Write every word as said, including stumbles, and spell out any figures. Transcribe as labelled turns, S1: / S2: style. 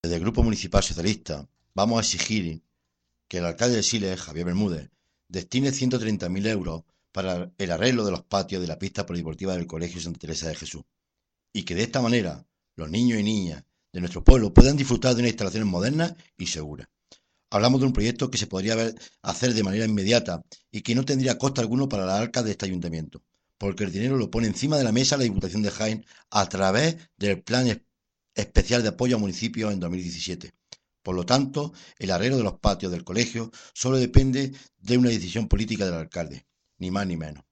S1: Desde el Grupo Municipal Socialista vamos a exigir que el alcalde de Siles, Javier Bermúdez, destine ciento treinta mil euros para el arreglo de los patios de la pista polideportiva del Colegio Santa Teresa de Jesús y que de esta manera los niños y niñas de nuestro pueblo puedan disfrutar de unas instalaciones modernas y seguras. Hablamos de un proyecto que se podría hacer de manera inmediata y que no tendría coste alguno para las arcas de este ayuntamiento, porque el dinero lo pone encima de la mesa la Diputación de Jaén a través del Plan Especial de Apoyo a Municipios en dos mil diecisiete. Por lo tanto, el arreglo de los patios del colegio solo depende de una decisión política del alcalde, ni más ni menos.